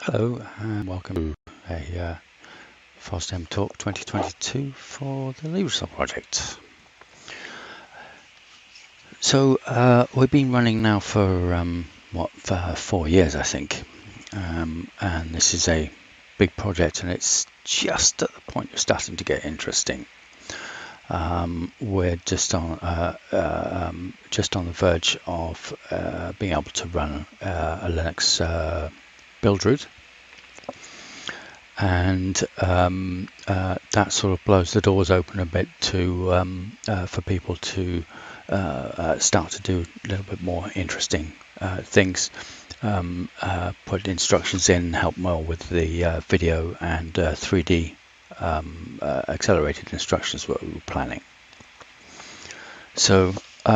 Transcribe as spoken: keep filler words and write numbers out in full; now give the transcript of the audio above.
Hello and welcome to a uh, FOSDEM Talk twenty twenty-two for the LibreSol project. So uh, we've been running now for um, what for four years, I think, um, and this is a big project, and it's just at the point of starting to get interesting. Um, we're just on uh, uh, um, just on the verge of uh, being able to run uh, a Linux uh, build root. And um, uh, that sort of blows the doors open a bit to um, uh, for people to uh, uh, start to do a little bit more interesting uh, things. Um, uh, put instructions in, help more with the uh, video and uh, three D um, uh, accelerated instructions what we were planning. So